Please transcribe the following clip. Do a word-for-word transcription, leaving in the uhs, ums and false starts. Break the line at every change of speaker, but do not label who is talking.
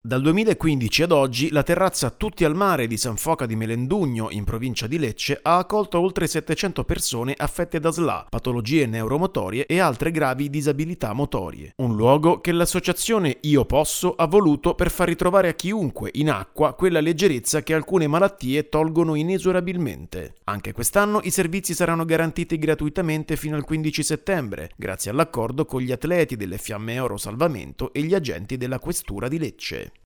Dal duemilaquindici ad oggi la terrazza Tutti al Mare di San Foca di Melendugno, in provincia di Lecce, ha accolto oltre settecento persone affette da S L A, patologie neuromotorie e altre gravi disabilità motorie. Un luogo che l'associazione Io Posso ha voluto per far ritrovare a chiunque in acqua quella leggerezza che alcune malattie tolgono inesorabilmente. Anche quest'anno i servizi saranno garantiti gratuitamente fino al quindici settembre, grazie all'accordo con gli atleti delle Fiamme Oro Salvamento e gli agenti della Questura di Lecce.